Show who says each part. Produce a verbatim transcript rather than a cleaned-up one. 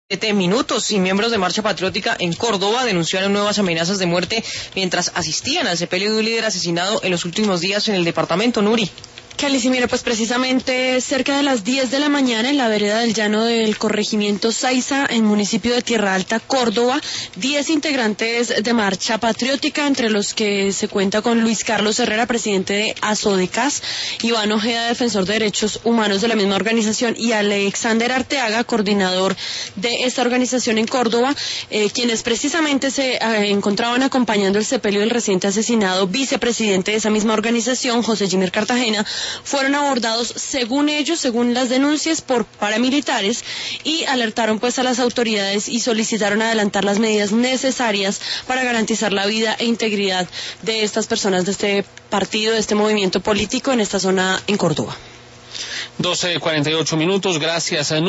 Speaker 1: Siete minutos y miembros de Marcha Patriótica en Córdoba denunciaron nuevas amenazas de muerte mientras asistían al sepelio de un líder asesinado en los últimos días en el departamento. Nuri.
Speaker 2: Kelly, sí, mira, pues precisamente cerca de las diez de la mañana en la vereda del llano del corregimiento Saiza, en municipio de Tierra Alta, Córdoba, diez integrantes de Marcha Patriótica, entre los que se cuenta con Luis Carlos Herrera, presidente de ASODECAS, Iván Ojeda, defensor de derechos humanos de la misma organización, y Alexander Arteaga, coordinador de esta organización en Córdoba, eh, quienes precisamente se eh, encontraban acompañando el sepelio del reciente asesinado vicepresidente de esa misma organización, José Jiménez Cartagena, fueron abordados, según ellos, según las denuncias, por paramilitares, y alertaron pues a las autoridades y solicitaron adelantar las medidas necesarias para garantizar la vida e integridad de estas personas, de este partido, de este movimiento político en esta zona en Córdoba.
Speaker 3: doce cuarenta y ocho minutos, gracias a